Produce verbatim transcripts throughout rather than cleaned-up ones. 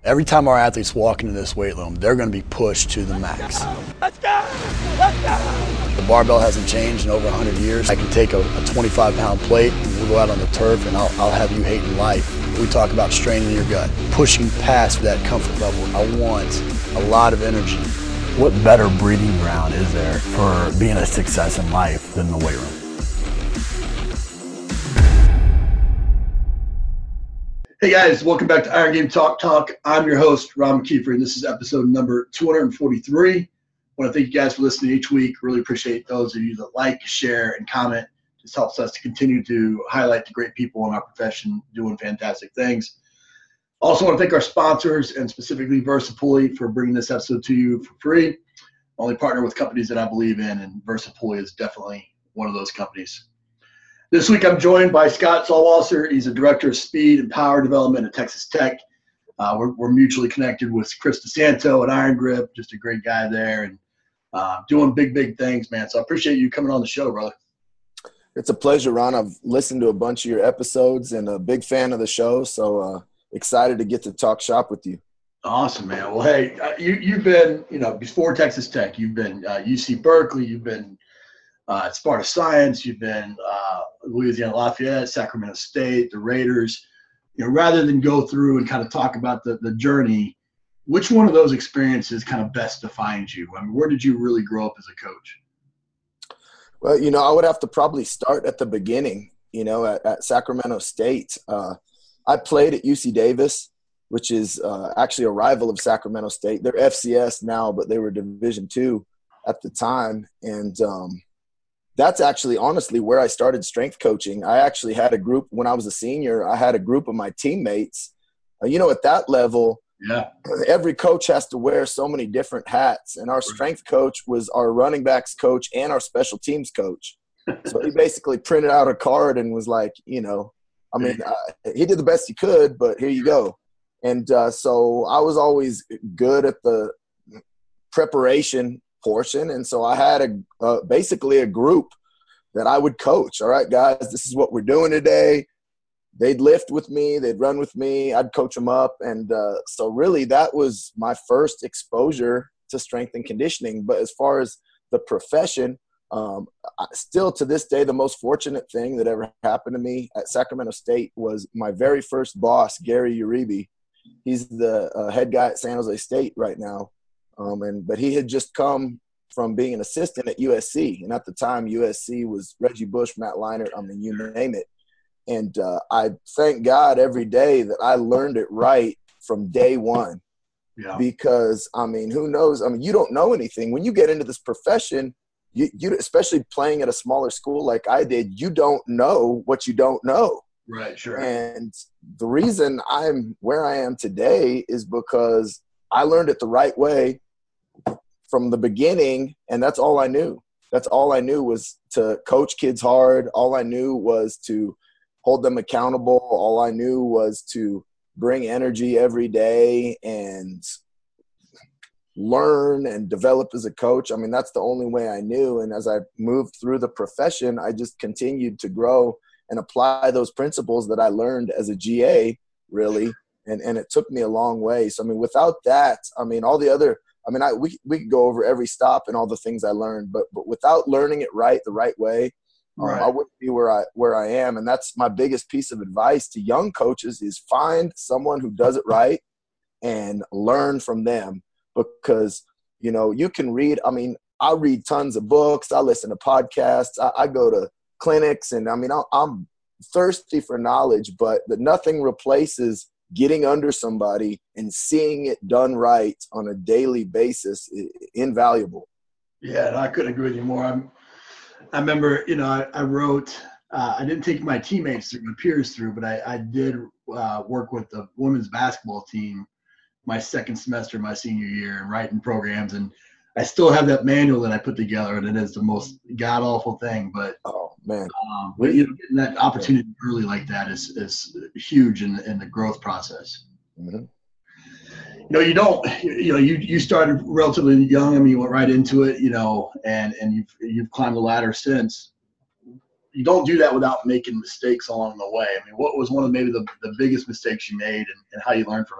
Every time our athletes walk into this weight room, they're going to be pushed to the max. Let's go! Let's go! The barbell hasn't changed in over one hundred years. I can take a, a twenty-five pound plate and we'll go out on the turf and I'll, I'll have you hating life. We talk about straining your gut, pushing past that comfort level. I want a lot of energy. What better breeding ground is there for being a success in life than the weight room? Hey guys, welcome back to Iron Game Talk Talk. I'm your host, Ron McKeefer, and this is episode number two hundred forty-three. I want to thank you guys for listening each week. Really appreciate those of you that like, share, and comment. It just helps us to continue to highlight the great people in our profession doing fantastic things. Also want to thank our sponsors, and specifically VersaPulley, for bringing this episode to you for free. I only partner with companies that I believe in, and VersaPulley is definitely one of those companies. This week, I'm joined by Scott Zollwasser. He's a director of speed and power development at Texas Tech. Uh, we're, we're mutually connected with Chris DeSanto at Iron Grip, just a great guy there, and uh, doing big, big things, man. So I appreciate you coming on the show, brother. It's a pleasure, Ron. I've listened to a bunch of your episodes and a big fan of the show, so uh, excited to get to talk shop with you. Awesome, man. Well, hey, uh, you, you've been, you know, before Texas Tech, you've been uh, U C Berkeley, you've been Uh, at Sparta Science, you've been uh, Louisiana Lafayette, Sacramento State, the Raiders. You know, rather than go through and kind of talk about the, the journey, which one of those experiences kind of best defines you? I mean, where did you really grow up as a coach? Well, you know, I would have to probably start at the beginning, you know, at, at Sacramento State. Uh, I played at U C Davis, which is uh, actually a rival of Sacramento State. They're F C S now, but they were Division two at the time. And um, that's actually honestly where I started strength coaching. I actually had a group when I was a senior. I had a group of my teammates. Uh, you know, at that level, yeah, every coach has to wear so many different hats. And our strength coach was our running backs coach and our special teams coach. So he basically printed out a card and was like, you know, I mean, uh, he did the best he could, but here you go. And uh, so I was always good at the preparation portion, and so I had a uh, basically a group that I would coach. All right, guys, this is what we're doing today. They'd lift with me, they'd run with me, I'd coach them up, and uh, so really that was my first exposure to strength and conditioning. But as far as the profession, um, I, still to this day, the most fortunate thing that ever happened to me at Sacramento State was my very first boss, Gary Uribe. He's the uh, head guy at San Jose State right now. Um, and but he had just come from being an assistant at U S C, and at the time U S C was Reggie Bush, Matt Leinart, I mean, you name it. And uh, I thank God every day that I learned it right from day one. Yeah. Because I mean, who knows? I mean, you don't know anything when you get into this profession. You, you especially playing at a smaller school like I did, you don't know what you don't know. Right. Sure. And the reason I'm where I am today is because I learned it the right way from the beginning, and that's all I knew. That's all I knew was to coach kids hard. All I knew was to hold them accountable. All I knew was to bring energy every day and learn and develop as a coach. I mean, that's the only way I knew. And as I moved through the profession, I just continued to grow and apply those principles that I learned as a G A, really. And and it took me a long way. So, I mean, without that, I mean, all the other – I mean, I we we could go over every stop and all the things I learned. But but without learning it right the right way, Right. um, I wouldn't be where I where I am. And that's my biggest piece of advice to young coaches is find someone who does it right and learn from them. Because, you know, you can read – I mean, I read tons of books. I listen to podcasts. I, I go to clinics. And, I mean, I, I'm thirsty for knowledge, but that nothing replaces – getting under somebody and seeing it done right on a daily basis is invaluable. Yeah, I couldn't agree with you more. I'm, I remember, you know, I, I wrote, uh, I didn't take my teammates through, my peers through, but I, I did uh, work with the women's basketball team my second semester, my senior year, and writing programs. And I still have that manual that I put together, and it is the most god-awful thing. But Oh, man. Um, but you know, getting that opportunity early like that is is huge in in the growth process. Mm-hmm. You know, you don't. You know, you you started relatively young. I mean, you went right into it. You know, and and you've you've climbed the ladder since. You don't do that without making mistakes along the way. I mean, what was one of maybe the, the biggest mistakes you made, and, and how you learned from it?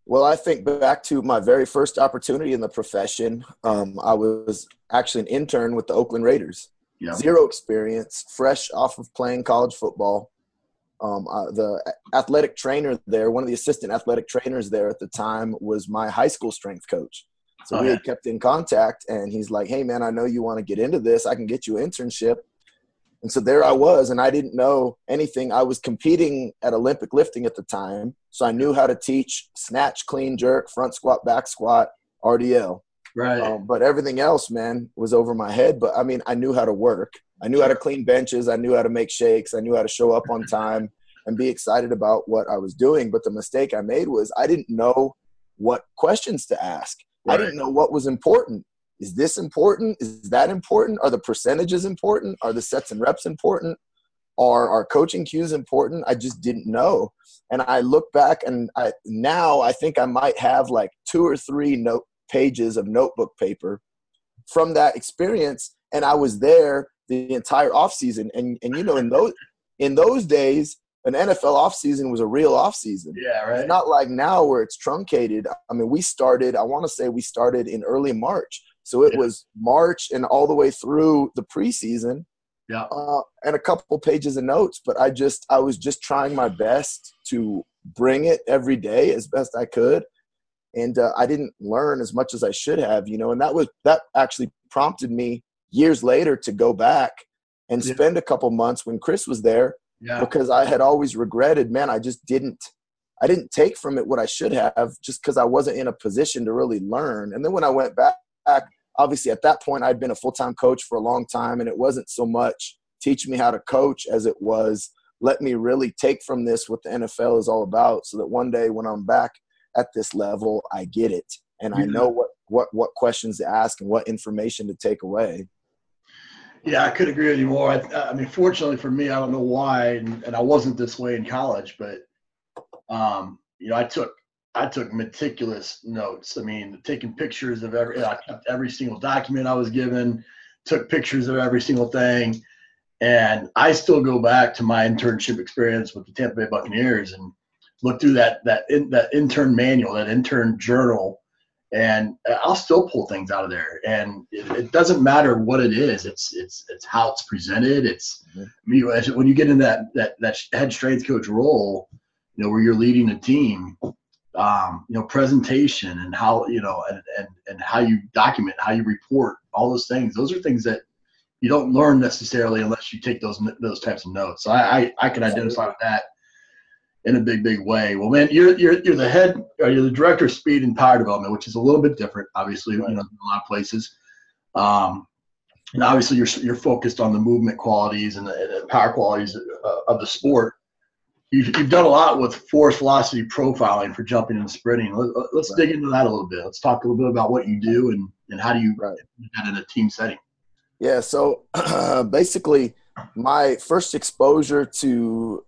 Well, I think back to my very first opportunity in the profession. Um, I was actually an intern with the Oakland Raiders. Yeah. Zero experience, fresh off of playing college football. Um, uh, the athletic trainer there, one of the assistant athletic trainers there at the time, was my high school strength coach. So Oh, we yeah. had kept in contact, and he's like, hey, man, I know you want to get into this. I can get you an internship. And so there I was, and I didn't know anything. I was competing at Olympic lifting at the time, so I knew how to teach snatch, clean, jerk, front squat, back squat, R D L. Right. Um, but everything else, man, was over my head. But, I mean, I knew how to work. I knew how to clean benches. I knew how to make shakes. I knew how to show up on time and be excited about what I was doing. But the mistake I made was I didn't know what questions to ask. Right. I didn't know what was important. Is this important? Is that important? Are the percentages important? Are the sets and reps important? Are our coaching cues important? I just didn't know. And I look back, and I, now I think I might have like two or three note pages of notebook paper from that experience. And I was there the entire offseason. And, and, you know, in those, in those days, an N F L offseason was a real offseason. Yeah, right. It's not like now where it's truncated. I mean, we started, I want to say we started in early March. So it Yeah. was March and all the way through the preseason. Yeah. Uh, and a couple pages of notes. But I just, I was just trying my best to bring it every day as best I could. And uh, I didn't learn as much as I should have, you know, and that was, that actually prompted me years later to go back and Yeah. spend a couple months when Chris was there. Yeah. Because I had always regretted, man, I just didn't, I didn't take from it what I should have just because I wasn't in a position to really learn. And then when I went back, obviously at that point I'd been a full-time coach for a long time, and it wasn't so much teach me how to coach as it was let me really take from this what the N F L is all about, so that one day when I'm back at this level, I get it. And I know what, what, what questions to ask and what information to take away. Yeah, I could agree with you more. I, I mean, fortunately for me, I don't know why, and, and I wasn't this way in college, but um, you know, I took I took meticulous notes. I mean, taking pictures of every I kept every single document I was given, took pictures of every single thing, and I still go back to my internship experience with the Tampa Bay Buccaneers and look through that that in, that intern manual, that intern journal. And I'll still pull things out of there, and it, it doesn't matter what it is. It's it's it's how it's presented. It's mm-hmm. I mean, when you get in that that that head strength coach role, you know, where you're leading a team, um, you know, presentation and how you know and, and and how you document, how you report, all those things. Those are things that you don't learn necessarily unless you take those those types of notes. So I I, I can identify with that in a big, big way. Well, man, you're you're you're the head, or you're the director of speed and power development, which is a little bit different, obviously, right. You know, in a lot of places. Um, and obviously, you're you're focused on the movement qualities and the, the power qualities of, of the sport. You've you've done a lot with force velocity profiling for jumping and sprinting. Let, let's right. dig into that a little bit. Let's talk a little bit about what you do and and how do you right. do that in a team setting. Yeah. So basically, my first exposure to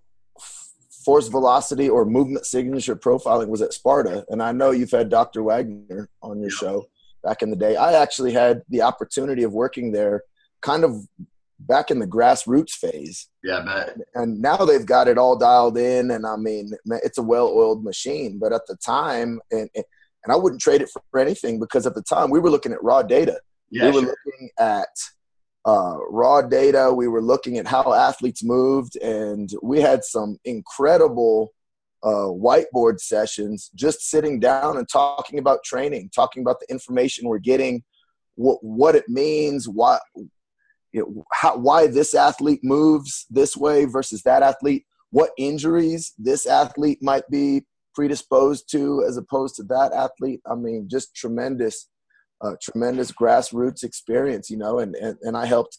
force velocity or movement signature profiling was at Sparta. And I know you've had Doctor Wagner on your show back in the day. I actually had the opportunity of working there kind of back in the grassroots phase. Yeah, man. And now they've got it all dialed in. And I mean, it's a well-oiled machine. But at the time, and, and I wouldn't trade it for anything, because at the time we were looking at raw data. Yeah, we were sure. looking at Uh, raw data. We were looking at how athletes moved, and we had some incredible uh, whiteboard sessions just sitting down and talking about training, talking about the information we're getting, what what it means, why you know, how, why this athlete moves this way versus that athlete, what injuries this athlete might be predisposed to as opposed to that athlete. I mean, just tremendous Uh, tremendous grassroots experience, you know, and, and, and I helped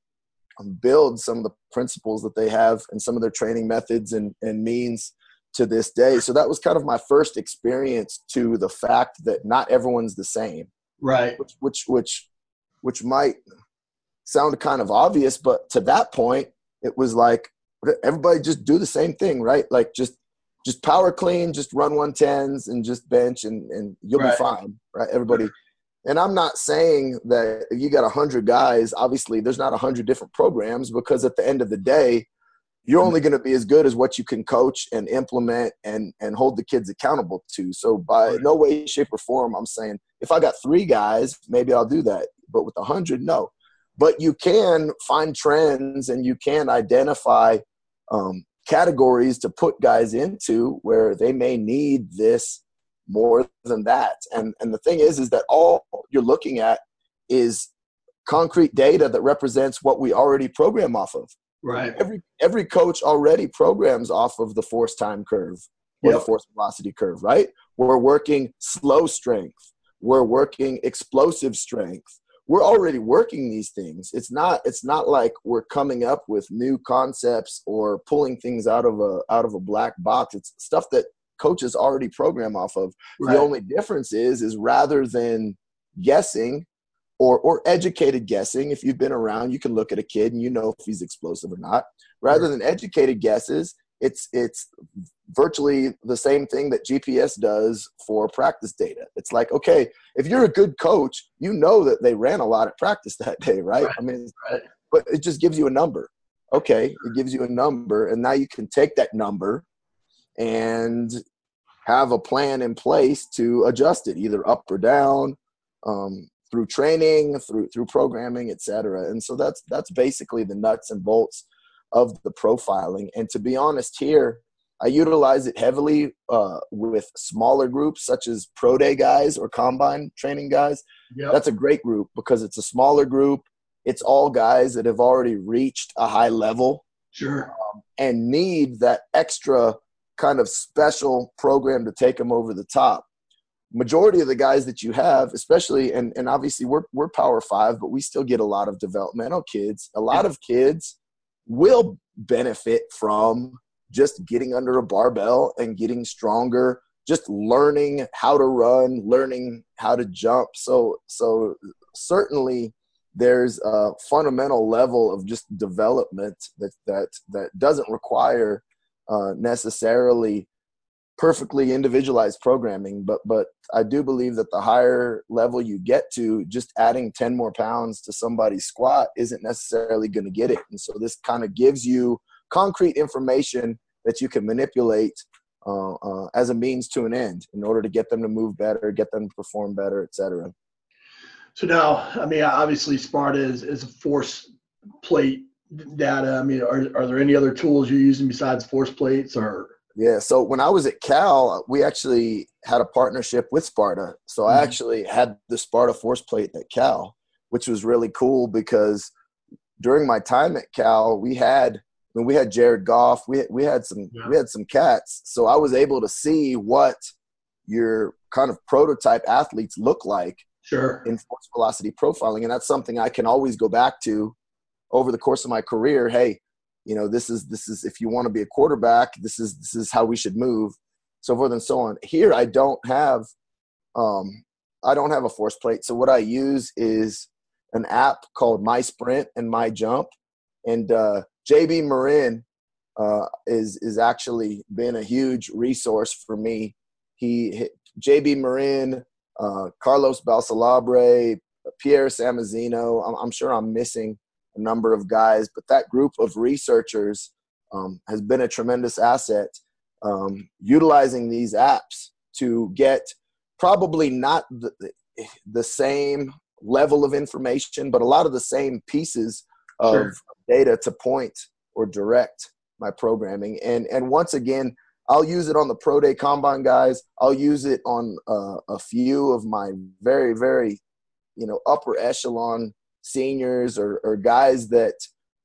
build some of the principles that they have and some of their training methods and, and means to this day. So that was kind of my first experience to the fact that not everyone's the same. Right. Which, which, which, which might sound kind of obvious, but to that point, it was like, everybody just do the same thing, right? Like just, just power clean, just run one tens and just bench and, and you'll right. be fine, right? Everybody. And I'm not saying that if you got one hundred guys, obviously there's not one hundred different programs, because at the end of the day, you're only going to be as good as what you can coach and implement and and hold the kids accountable to. So by Right. no way, shape, or form, I'm saying if I got three guys, maybe I'll do that. But with a hundred, no. But you can find trends and you can identify um, categories to put guys into where they may need this more than that. And and the thing is, is that all you're looking at is concrete data that represents what we already program off of. Right. Every every coach already programs off of the force time curve or Yep. the force velocity curve, right? We're working slow strength. We're working explosive strength. We're already working these things. It's not it's not like we're coming up with new concepts or pulling things out of a out of a black box. It's stuff that coaches already program off of. Right. The only difference is is rather than guessing or or educated guessing, if you've been around, you can look at a kid and you know if he's explosive or not. Rather than educated guesses, it's it's virtually the same thing that G P S does for practice data. It's like, okay, if you're a good coach, you know that they ran a lot at practice that day, right? Right. I mean, Right. but it just gives you a number. Okay, it gives you a number, and now you can take that number and have a plan in place to adjust it, either up or down, um, through training, through through programming, et cetera. And so that's that's basically the nuts and bolts of the profiling. And to be honest here, I utilize it heavily uh, with smaller groups such as pro day guys or combine training guys. Yep. That's a great group because it's a smaller group. It's all guys that have already reached a high level Sure. and need that extra kind of special program to take them over the top. Majority of the guys that you have, especially, and, and obviously we're, we're power five, but we still get a lot of developmental kids. A lot of kids will benefit from just getting under a barbell and getting stronger, just learning how to run, learning how to jump. So, so certainly there's a fundamental level of just development that, that, that doesn't require uh, necessarily perfectly individualized programming, but but I do believe that the higher level you get to, just adding ten more pounds to somebody's squat isn't necessarily going to get it. And so this kind of gives you concrete information that you can manipulate uh, uh, as a means to an end in order to get them to move better, get them to perform better, et cetera. So now, I mean, obviously Sparta is, is a force plate data. I mean, are, are there any other tools you're using besides force plates or? Yeah, so when I was at Cal, we actually had a partnership with Sparta. So mm-hmm. I actually had the Sparta force plate at Cal, which was really cool because during my time at Cal, we had I mean, we had Jared Goff, we we had some yeah. we had some cats. So I was able to see what your kind of prototype athletes look like sure. in force velocity profiling, and that's something I can always go back to over the course of my career. Hey, you know, this is this is if you want to be a quarterback, this is this is how we should move, so forth and so on. Here, I don't have, um, I don't have a force plate. So what I use is an app called My Sprint and My Jump, and uh, J B Marin uh, is is actually been a huge resource for me. He J B Marin, uh, Carlos Balsalabre, Pierre Samazino. I'm, I'm sure I'm missing a number of guys, but that group of researchers um, has been a tremendous asset, um, utilizing these apps to get probably not the, the same level of information, but a lot of the same pieces of sure. data to point or direct my programming. And, and once again, I'll use it on the Pro Day Combine guys. I'll use it on uh, a few of my very, very, you know, upper echelon seniors or, or guys that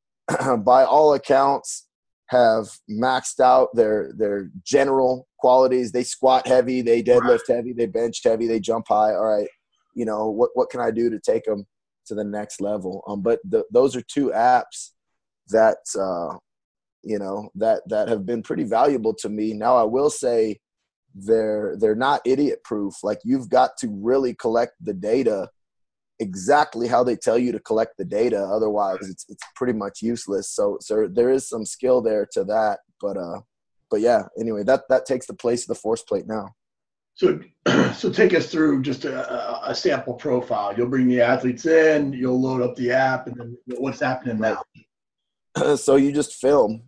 by all accounts have maxed out their their general qualities. They squat heavy, they deadlift heavy, they bench heavy, they jump high. All right, you know, what what can I do to take them to the next level? Um, but the, those are two apps that uh, you know that that have been pretty valuable to me. Now I will say they're they're not idiot proof. Like you've got to really collect the data exactly how they tell you to collect the data. Otherwise it's it's pretty much useless. So so there is some skill there to that. But uh but yeah, anyway, that that takes the place of the force plate now. So so take us through just a, a sample profile. You'll bring the athletes in, you'll load up the app, and then what's happening now? So you just film.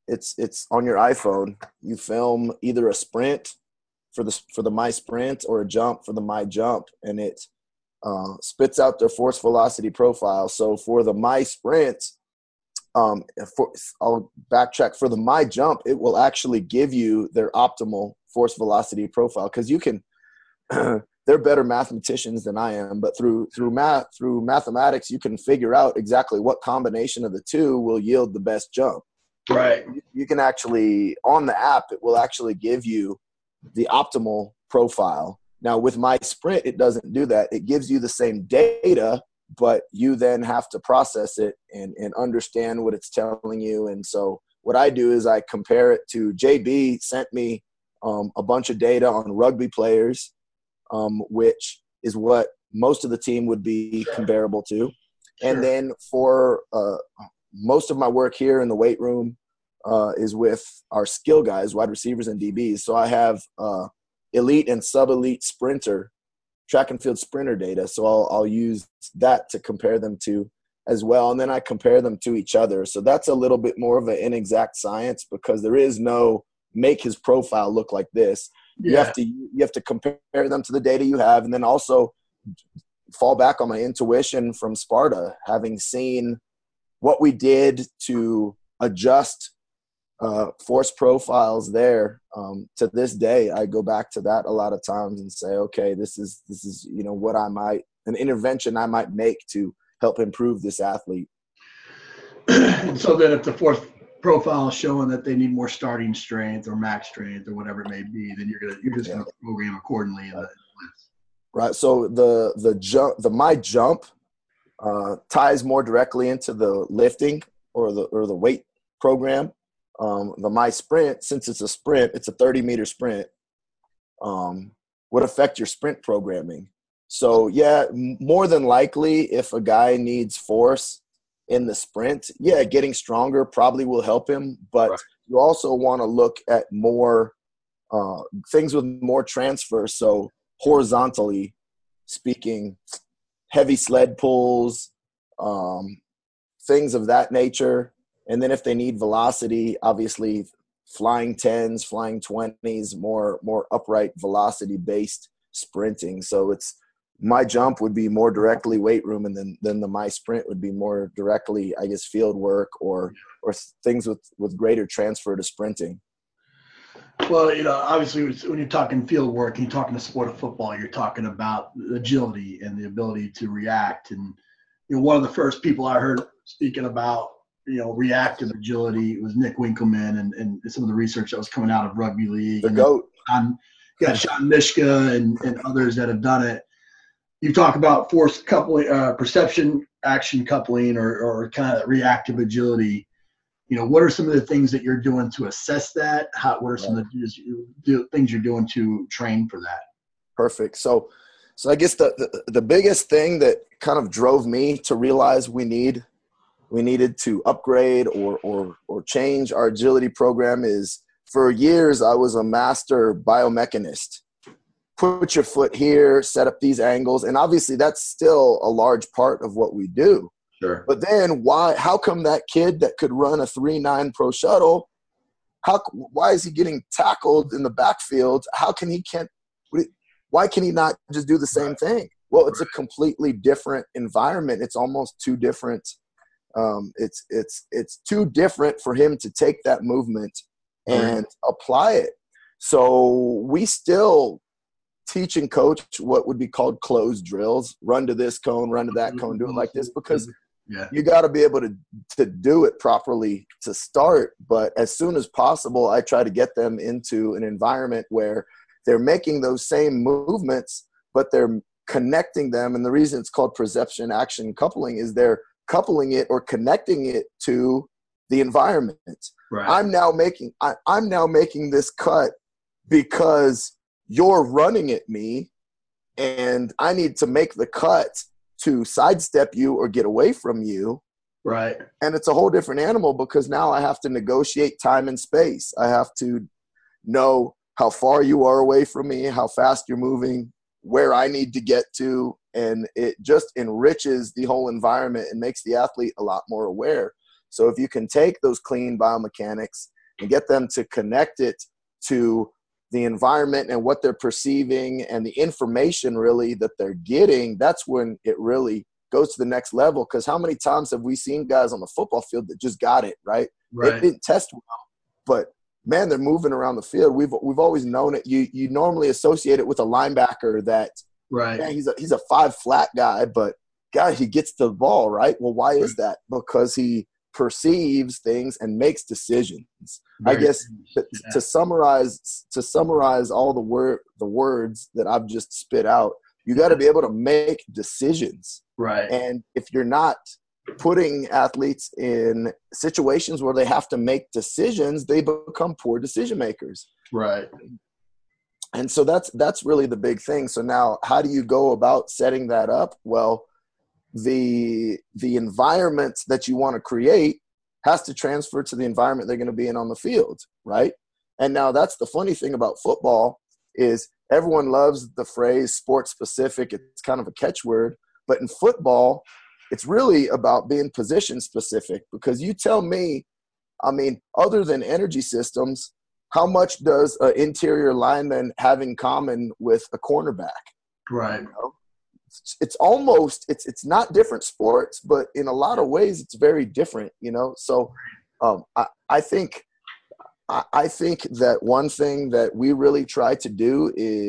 it's it's on your iPhone. You film either a sprint for the for the My Sprint or a jump for the My Jump, and it uh, spits out their force velocity profile. So for the My Sprint, um, for, I'll backtrack. For the My Jump, it will actually give you their optimal force velocity profile, because you can. They're better mathematicians than I am, but through through math through mathematics, you can figure out exactly what combination of the two will yield the best jump. Right. You, you can actually, on the app, it will actually give you the optimal profile. Now with My Sprint, it doesn't do that. It gives you the same data, but you then have to process it and, and understand what it's telling you. And so what I do is I compare it to J B sent me um, a bunch of data on rugby players, um, which is what most of the team would be comparable to. Sure. And then for uh, most of my work here in the weight room uh, is with our skill guys, wide receivers and D Bs. So I have uh, elite and sub-elite sprinter, track and field sprinter data. So I'll, I'll use that to compare them to as well. And then I compare them to each other. So that's a little bit more of an inexact science, because there is no make his profile look like this. Yeah. You have to you have to compare them to the data you have, and then also fall back on my intuition from Sparta, having seen what we did to adjust uh, force profiles there. Um, to this day, I go back to that a lot of times and say, okay, this is this is you know what I might an intervention I might make to help improve this athlete. And so then, if the force profile is showing that they need more starting strength or max strength or whatever it may be, then you're gonna you're just yeah. gonna program accordingly in the list. Right. So the the jump the My Jump uh, ties more directly into the lifting or the or the weight program. Um, the My Sprint, since it's a sprint, it's a thirty meter sprint, um, would affect your sprint programming. So yeah, more than likely, if a guy needs force in the sprint, yeah, getting stronger probably will help him, but right. you also want to look at more uh, things with more transfer. So horizontally speaking, heavy sled pulls, um, things of that nature. And then if they need velocity, obviously flying tens, flying twenties, more more upright velocity based sprinting. So it's My Jump would be more directly weight room, and then then the My Sprint would be more directly, I guess, field work or or things with, with greater transfer to sprinting. Well, you know, obviously when you're talking field work and you're talking the sport of football, you're talking about agility and the ability to react. And you know, one of the first people I heard speaking about, you know, reactive agility was Nick Winkelman, and, and some of the research that was coming out of rugby league. The and GOAT. On, you got Sean Mishka and, and others that have done it. You talk about force coupling, uh, perception, action coupling, or, or kind of reactive agility. You know, what are some of the things that you're doing to assess that? How, what are some of the things you're doing to train for that? Perfect. So, so I guess the, the, the biggest thing that kind of drove me to realize we need, we needed to upgrade or, or, or change our agility program is, for years, I was a master biomechanist. Put your foot here, set up these angles. And obviously that's still a large part of what we do. Sure. But then why, how come that kid that could run a three nine pro shuttle, how, why is he getting tackled in the backfield? How can he can't, why can he not just do the same right. thing? Well, it's right. a completely different environment. It's almost too different. Um, it's, it's, it's too different for him to take that movement and right. apply it. So we still teach and coach what would be called closed drills, run to this cone, run to that cone, do it like this, because yeah. you got to be able to, to do it properly to start. But as soon as possible, I try to get them into an environment where they're making those same movements, but they're connecting them. And the reason it's called perception action coupling is they're coupling it or connecting it to the environment. Right. I'm now making, I, I'm now making this cut because you're running at me and I need to make the cut to sidestep you or get away from you. Right. And it's a whole different animal, because now I have to negotiate time and space. I have to know how far you are away from me, how fast you're moving, where I need to get to. And it just enriches the whole environment and makes the athlete a lot more aware. So if you can take those clean biomechanics and get them to connect it to the environment and what they're perceiving and the information really that they're getting, that's when it really goes to the next level. Because how many times have we seen guys on the football field that just got it, right? Right. It didn't test well, but man, they're moving around the field. We've we've always known it. You you normally associate it with a linebacker that, right, man, he's a he's a five flat guy, but God, he gets the ball, right? Well, why is that? Because he perceives things and makes decisions. Very I guess to, yeah. to summarize to summarize all the word the words that I've just spit out, you got to be able to make decisions. Right. And if you're not putting athletes in situations where they have to make decisions, they become poor decision makers. Right. And so that's that's really the big thing. So now how do you go about setting that up? Well, the the environment that you want to create has to transfer to the environment they're going to be in on the field, right? And now that's the funny thing about football is everyone loves the phrase sports specific. It's kind of a catchword, but in football, it's really about being position specific, because you tell me, I mean, other than energy systems, how much does an interior lineman have in common with a cornerback? Right. You know? It's, it's almost, it's it's not different sports, but in a lot of ways, it's very different, you know? So um, I, I think I, I think that one thing that we really try to do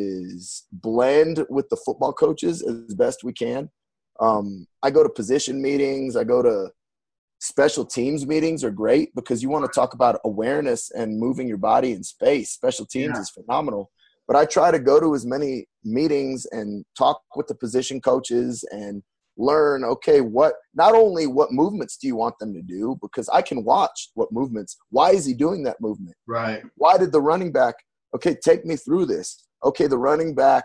is blend with the football coaches as best we can. Um, I go to position meetings. I go to special teams meetings are great because you want to talk about awareness and moving your body in space. Special teams yeah. is phenomenal. But I try to go to as many meetings and talk with the position coaches and learn, okay, what not only what movements do you want them to do, because I can watch what movements. Why is he doing that movement? Right. Why did the running back, okay, take me through this. Okay, the running back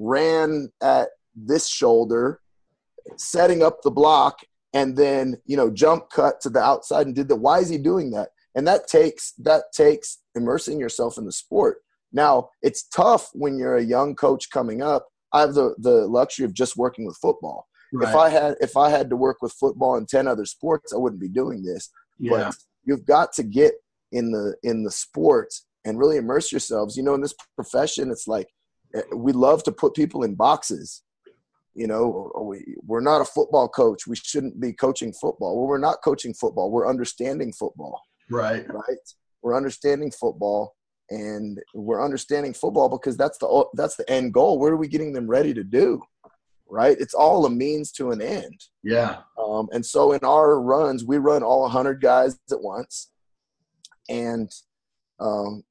ran at this shoulder, setting up the block, and then, you know, jump cut to the outside and did the, why is he doing that? And that takes, that takes immersing yourself in the sport. Now, it's tough when you're a young coach coming up. I have the, the luxury of just working with football. Right. If I had, if I had to work with football and ten other sports, I wouldn't be doing this. Yeah. But you've got to get in the, in the sports and really immerse yourselves. You know, in this profession, it's like, we love to put people in boxes. You know, we, we're not a football coach. We shouldn't be coaching football. Well, we're not coaching football. We're understanding football. Right. Right. We're understanding football, and we're understanding football because that's the that's the end goal. What are we getting them ready to do? Right. It's all a means to an end. Yeah. Um, and so in our runs, we run all one hundred guys at once, and um,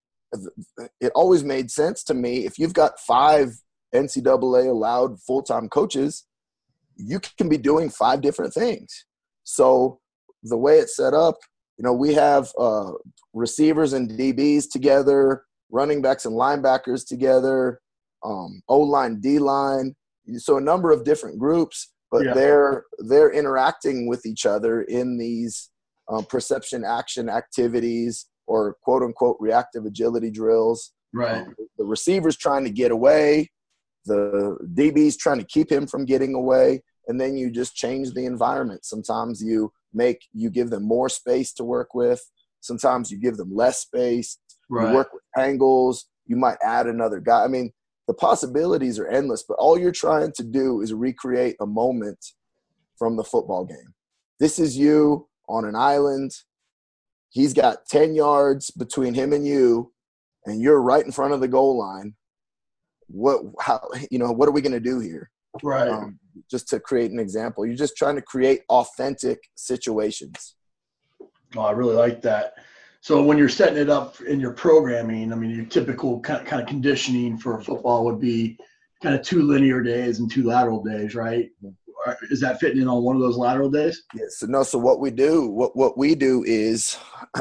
it always made sense to me if you've got five N C double A allowed full-time coaches, you can be doing five different things. So the way it's set up, you know, we have uh, receivers and D Bs together, running backs and linebackers together, um, O-line, D-line. So a number of different groups, but yeah. they're they're interacting with each other in these um, perception action activities or quote-unquote reactive agility drills. Right. Um, the receiver's trying to get away. The D B's trying to keep him from getting away, and then you just change the environment. Sometimes you make you give them more space to work with. Sometimes you give them less space. Right. You work with angles. You might add another guy. I mean, the possibilities are endless, but all you're trying to do is recreate a moment from the football game. This is you on an island. He's got ten yards between him and you, and you're right in front of the goal line. What, how, you know, what are we going to do here? Right. Um, just to create an example. You're just trying to create authentic situations. Oh, I really like that. So when you're setting it up in your programming, I mean, your typical kind of, kind of conditioning for football would be kind of two linear days and two lateral days, right? Is that fitting in on one of those lateral days? Yes. So no. So what we do, what what we do is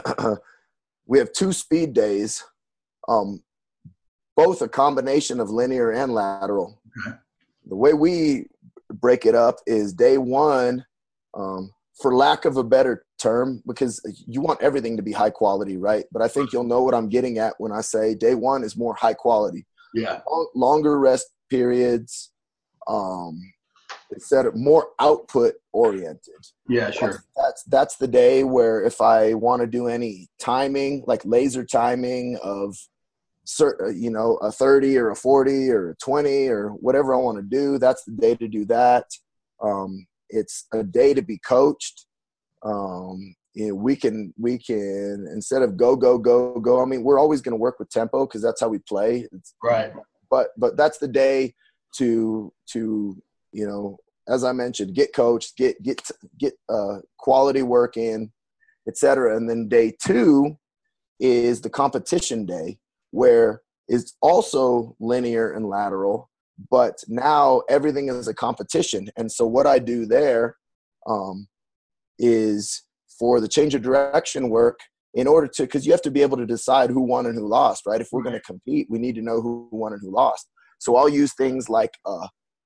we have two speed days. Um, both a combination of linear and lateral. Okay. The way we break it up is day one, um, for lack of a better term, because you want everything to be high quality, right? But I think you'll know what I'm getting at when I say day one is more high quality. Yeah. Longer rest periods, um, instead of more output oriented. Yeah, sure. That's, that's that's the day where if I want to do any timing, like laser timing of certain, you know, a thirty or a forty or a twenty or whatever I want to do, that's the day to do that. Um, it's a day to be coached. Um, you know, we can we can instead of go go go go. I mean, we're always going to work with tempo because that's how we play. It's, right. But but that's the day to to you know, as I mentioned, get coached, get get get uh, quality work in, et cetera. And then day two is the competition day, where it's also linear and lateral, but now everything is a competition. And so what I do there um, is for the change of direction work, in order to, because you have to be able to decide who won and who lost, right? If we're going to compete, we need to know who won and who lost. So I'll use things like uh,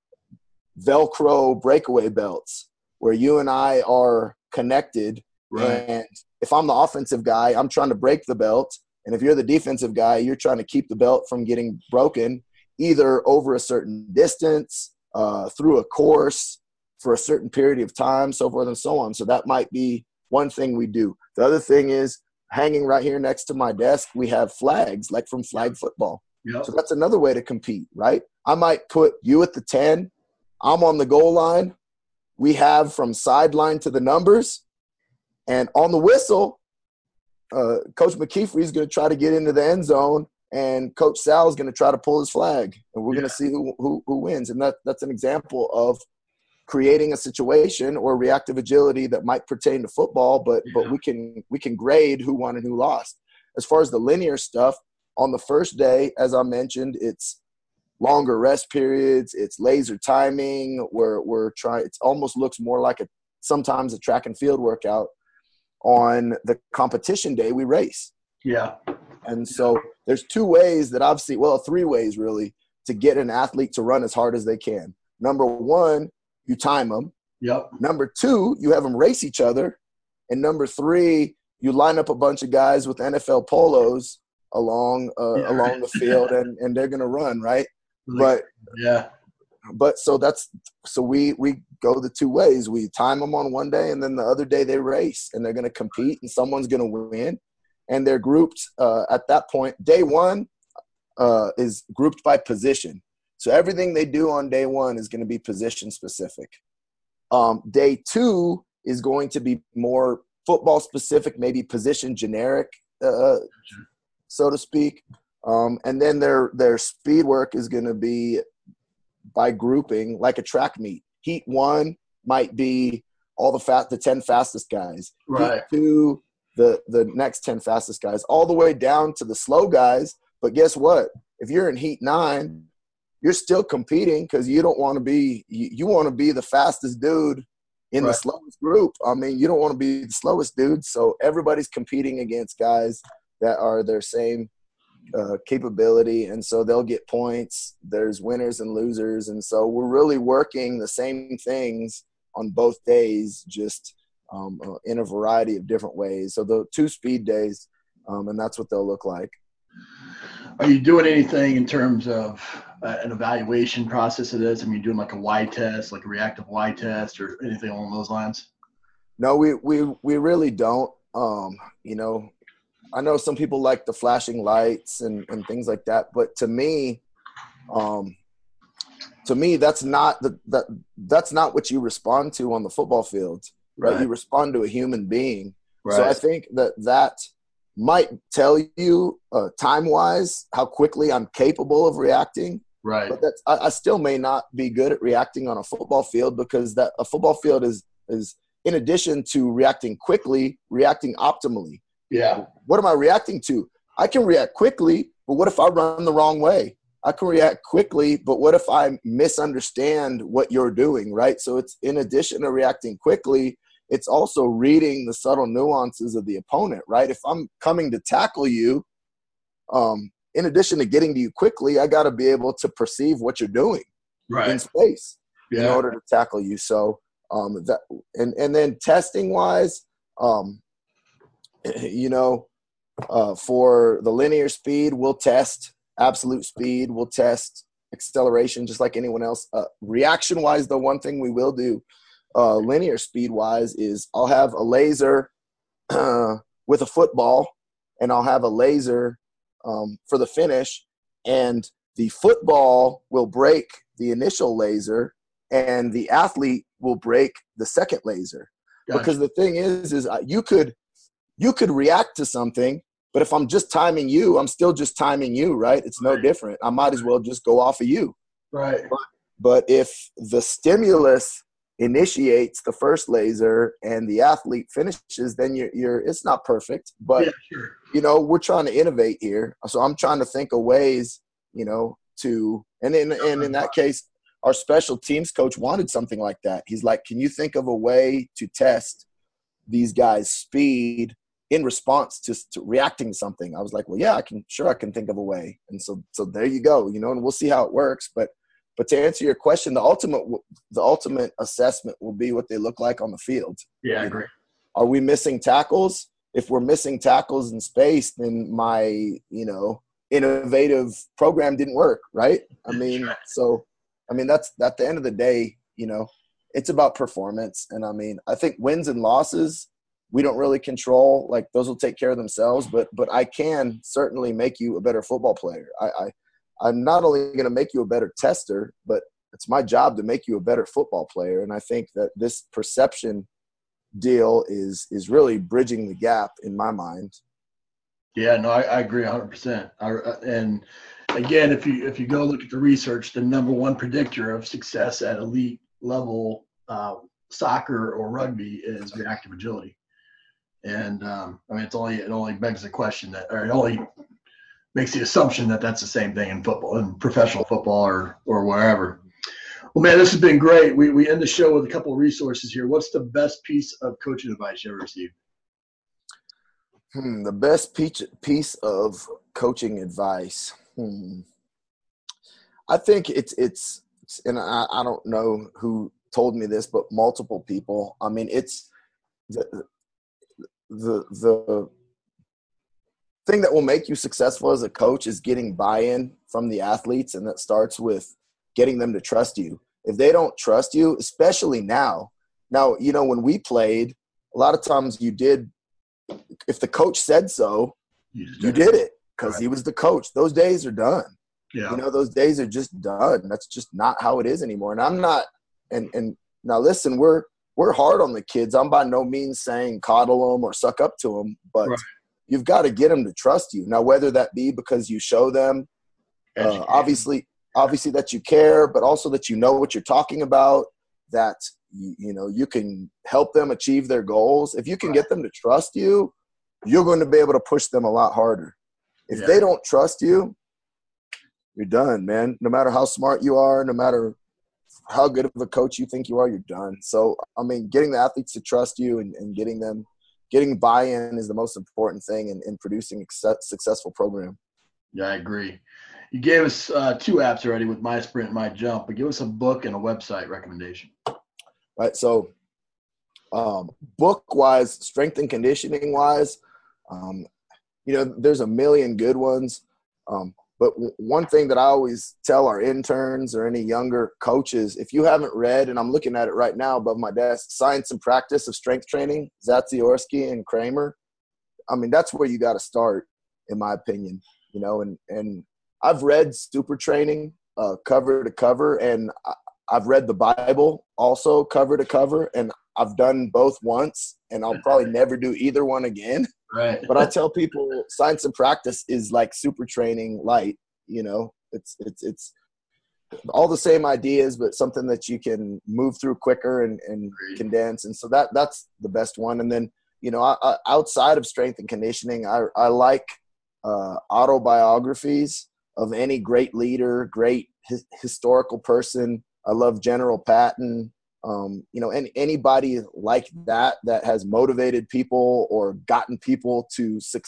Velcro breakaway belts, where you and I are connected. Right. And if I'm the offensive guy, I'm trying to break the belt. And if you're the defensive guy, you're trying to keep the belt from getting broken, either over a certain distance, uh, through a course, for a certain period of time, so forth and so on. So that might be one thing we do. The other thing is, hanging right here next to my desk, we have flags, like from flag football. Yep. So that's another way to compete, right? I might put you at the ten. I'm on the goal line. We have from sideline to the numbers. And on the whistle, uh, Coach McKeefery is going to try to get into the end zone, and Coach Sal is going to try to pull his flag. And we're yeah. going to see who, who, who wins. And that that's an example of creating a situation or reactive agility that might pertain to football, but yeah. but we can we can grade who won and who lost. As far as the linear stuff, on the first day, as I mentioned, it's longer rest periods, it's laser timing, where we're trying, it almost looks more like a sometimes a track and field workout. On the competition day, we race. Yeah. And so there's two ways that I've seen, well, three ways really, to get an athlete to run as hard as they can. Number one, you time them. Yep. Number two, you have them race each other. And number three, you line up a bunch of guys with N F L polos along uh, yeah. along the field, and, and they're going to run, right? Like, but yeah. But so that's so we we go the two ways. We time them on one day, and then the other day they race, and they're going to compete, and someone's going to win. And they're grouped uh, at that point. Day one uh, is grouped by position. So everything they do on day one is going to be position specific. Um, day two is going to be more football specific, maybe position generic, uh, so to speak. Um, and then their their speed work is going to be by grouping, like a track meet. Heat one might be all the fast, the ten fastest guys. Right. Heat two, the the next ten fastest guys, all the way down to the slow guys. But guess what? If you're in heat nine, you're still competing because you don't want to be you, you want to be the fastest dude in right. the slowest group. I mean, you don't want to be the slowest dude. So everybody's competing against guys that are their same uh, capability, and so they'll get points. There's winners and losers, and so we're really working the same things on both days, just um, uh, in a variety of different ways. So the two speed days, um, and that's what they'll look like. Are you doing anything in terms of uh, an evaluation process of this? I mean, doing like a Y test, like a reactive Y test, or anything along those lines? No, we we we really don't. Um, you know, I know some people like the flashing lights and, and things like that, but to me, um, to me, that's not the that that's not what you respond to on the football field. Right? Right. You respond to a human being. Right. So I think that that might tell you uh, time-wise how quickly I'm capable of reacting. Right. But that's, I, I still may not be good at reacting on a football field, because that a football field is is in addition to reacting quickly, reacting optimally. Yeah. What am I reacting to? I can react quickly, but what if I run the wrong way? I can react quickly, but what if I misunderstand what you're doing, right? So it's in addition to reacting quickly, it's also reading the subtle nuances of the opponent, right? If I'm coming to tackle you, um, in addition to getting to you quickly, I got to be able to perceive what you're doing right. in space yeah. in order to tackle you. So, um, that and and then testing wise, um, you know, uh, for the linear speed, we'll test absolute speed, we'll test acceleration, just like anyone else. Uh, reaction-wise, the one thing we will do, uh, linear speed-wise, is I'll have a laser uh, with a football, and I'll have a laser um, for the finish, and the football will break the initial laser, and the athlete will break the second laser. Gotcha. Because the thing is, is you could you could react to something, but if I'm just timing you, I'm still just timing you, right? It's no right. different. I might as well just go off of you. Right. But, but if the stimulus initiates the first laser and the athlete finishes, then you're, you're it's not perfect, but, yeah, sure. you know, we're trying to innovate here. So I'm trying to think of ways, you know, to – and in, and in that case, our special teams coach wanted something like that. He's like, can you think of a way to test these guys' speed in response to, to reacting to something? I was like, well, yeah, I can, sure, I can think of a way. And so, so there you go, you know, and we'll see how it works. But, but to answer your question, the ultimate, the ultimate assessment will be what they look like on the field. Yeah, I agree. Are we missing tackles? If we're missing tackles in space, then my, you know, innovative program didn't work, right? I mean, so, I mean, that's at the end of the day, you know, it's about performance. And I mean, I think wins and losses, we don't really control. Like, those will take care of themselves, but, but I can certainly make you a better football player. I, I I'm not only going to make you a better tester, but it's my job to make you a better football player. And I think that this perception deal is, is really bridging the gap in my mind. Yeah, no, I, I agree one hundred percent. I, and again, if you if you go look at the research, the number one predictor of success at elite level uh, soccer or rugby is reactive agility. And um, I mean, it's only it only begs the question that, or it only makes the assumption that that's the same thing in football, in professional football, or or wherever. Well, man, this has been great. We we end the show with a couple of resources here. What's the best piece of coaching advice you ever received? Hmm, the best piece piece of coaching advice. Hmm. I think it's it's, and I, I don't know who told me this, but multiple people. I mean, it's the the the thing that will make you successful as a coach is getting buy-in from the athletes, and that starts with getting them to trust you. If they don't trust you, especially now, now you know when we played, a lot of times you did. If the coach said so, you, you did it because right. he was the coach. Those days are done. Yeah. You know, those days are just done. That's just not how it is anymore. And I'm not. And and now listen, we're we're hard on the kids. I'm by no means saying coddle them or suck up to them, but right. you've got to get them to trust you. Now, whether that be because you show them, uh, obviously, obviously that you care, but also that you know what you're talking about. That you, you know you can help them achieve their goals. If you can get them to trust you, you're going to be able to push them a lot harder. If yeah. they don't trust you, you're done, man. No matter how smart you are, no matter how good of a coach you think you are, you're done. So, I mean, getting the athletes to trust you and, and getting them, getting buy-in is the most important thing in, in producing a successful program. Yeah, I agree. You gave us uh, two apps already with My Sprint and My Jump, but give us a book and a website recommendation. Right. So, um, book-wise, strength and conditioning-wise, um, you know, there's a million good ones. Um, but w- one thing that I always tell our interns or any younger coaches, if you haven't read, and I'm looking at it right now above my desk, Science and Practice of Strength Training, Zatsiorsky and Kramer. I mean, that's where you got to start, in my opinion. You know, and and I've read Super Training uh, cover to cover, and I, I've read the Bible also cover to cover, and I've done both once, and I'll probably never do either one again. Right. But I tell people Science and Practice is like Super Training light. You know, it's it's it's all the same ideas, but something that you can move through quicker and, and condense. And so that that's the best one. And then, you know, I, I, outside of strength and conditioning, I, I like uh, autobiographies of any great leader, great his, historical person. I love General Patton. Um, you know, and anybody like that that has motivated people or gotten people to su-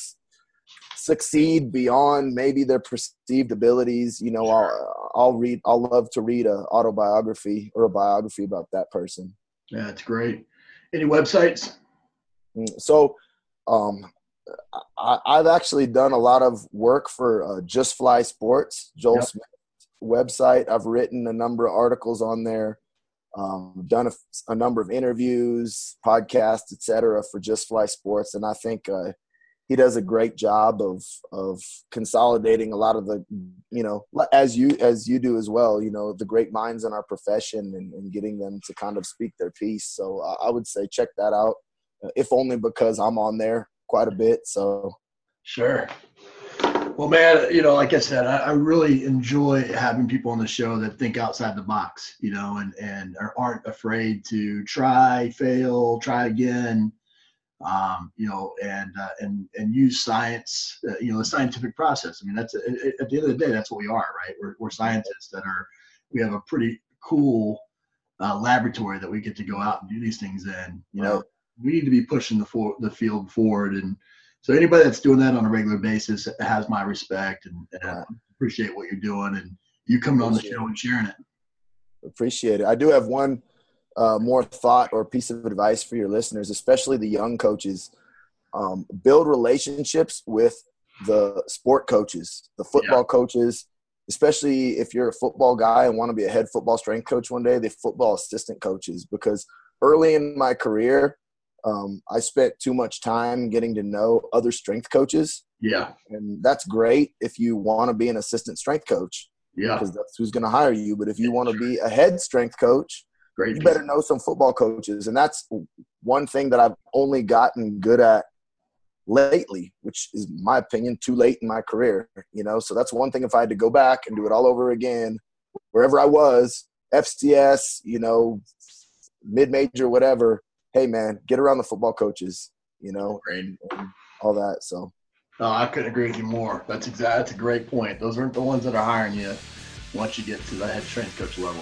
succeed beyond maybe their perceived abilities. You know, I'll I'll read. I'll love to read a autobiography or a biography about that person. Yeah, that's great. Any websites? So, um, I, I've actually done a lot of work for uh, Just Fly Sports, Joel yep. Smith. website. I've written a number of articles on there, um, done a, a number of interviews, podcasts, et cetera, for Just Fly Sports. And I think uh, he does a great job of of consolidating a lot of the, you know, as you as you do as well, you know, the great minds in our profession and, and getting them to kind of speak their piece. So uh, I would say check that out, if only because I'm on there quite a bit. So sure. Well, man, you know, like I said, I, I really enjoy having people on the show that think outside the box, you know, and, and aren't afraid to try, fail, try again, um, you know, and, uh, and, and use science, uh, you know, the scientific process. I mean, that's, a, at the end of the day, that's what we are, right? We're, we're scientists that are, we have a pretty cool uh, laboratory that we get to go out and do these things in. You know, we need to be pushing the, for, the field forward. And so anybody that's doing that on a regular basis has my respect, and, and I appreciate what you're doing and you coming on the show and sharing it. Appreciate it. I do have one uh, more thought or piece of advice for your listeners, especially the young coaches. Um, build relationships with the sport coaches, the football yeah. coaches, especially if you're a football guy and want to be a head football strength coach one day, the football assistant coaches, because early in my career, Um, I spent too much time getting to know other strength coaches. Yeah. And that's great if you want to be an assistant strength coach. Yeah. Because that's who's going to hire you. But if you want to be a head strength coach, great. You better know some football coaches. And that's one thing that I've only gotten good at lately, which is, in my opinion, too late in my career. You know, so that's one thing. If I had to go back and do it all over again, wherever I was, F C S, you know, mid-major, whatever, hey, man, get around the football coaches, you know, and, and all that. So, no, I couldn't agree with you more. That's exactly that's a great point. Those aren't the ones that are hiring you once you get to the head strength coach level.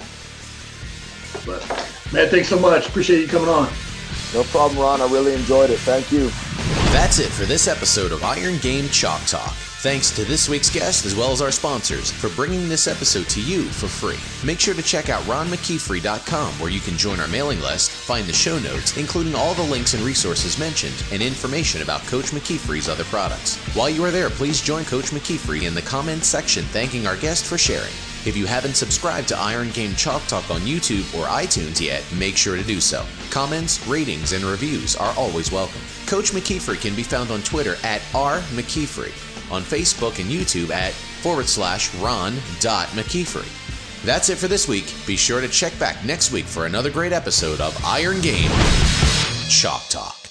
But, man, thanks so much. Appreciate you coming on. No problem, Ron. I really enjoyed it. Thank you. That's it for this episode of Iron Game Chalk Talk. Thanks to this week's guest as well as our sponsors for bringing this episode to you for free. Make sure to check out ron mckeefrey dot com where you can join our mailing list, find the show notes, including all the links and resources mentioned, and information about Coach McKeefrey's other products. While you are there, please join Coach McKeefrey in the comments section thanking our guest for sharing. If you haven't subscribed to Iron Game Chalk Talk on YouTube or iTunes yet, make sure to do so. Comments, ratings, and reviews are always welcome. Coach McKeefrey can be found on Twitter at r mckeefrey, on Facebook and YouTube at forward slash ron dot mckeefrey. That's it for this week. Be sure to check back next week for another great episode of Iron Game Chalk Talk.